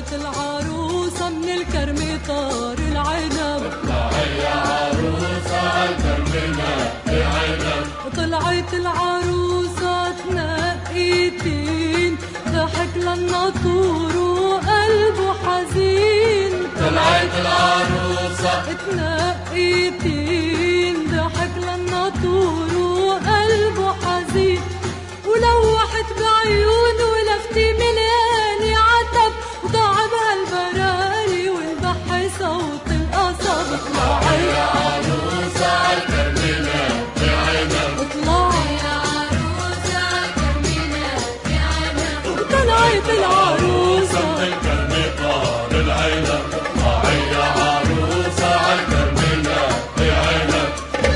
طلعت العروسة من الكرم طار العنب، اطلعي يا عروسة عالكرمنا بعنب. طلعت العروسة تنقيتين، ضحك للناطور وقلبه حزين. طلعت العروسة تنقيتين، ضحك للناطور وقلبه حزين. ولوحت بعيونه ولفتي ملياني عتب، وطعمها البراري والبحر صوت القصب. اطلعي يا عروسة عالكرمنا بعنب. اطلعي يا عروسة عالكرمنا بعنب. طلعت العروسة من الكرم طار العنب. اطلعي يا عروسة عالكرمنا بعنب.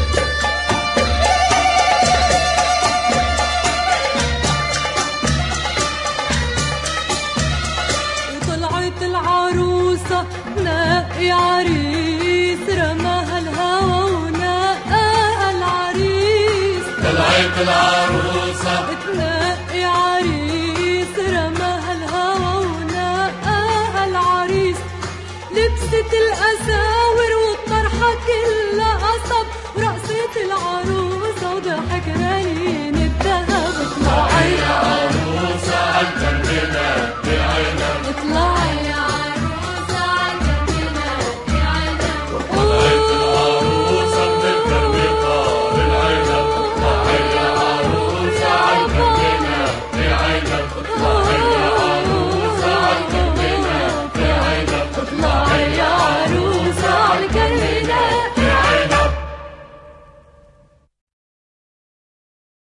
وطلعت العروسة تنقي عريس، رماها الهوى ونقاها العريس. طلعت العروسة تنقي عريس، رماها الهوى ونقاها العريس. لبست الأساور والطرحة كلها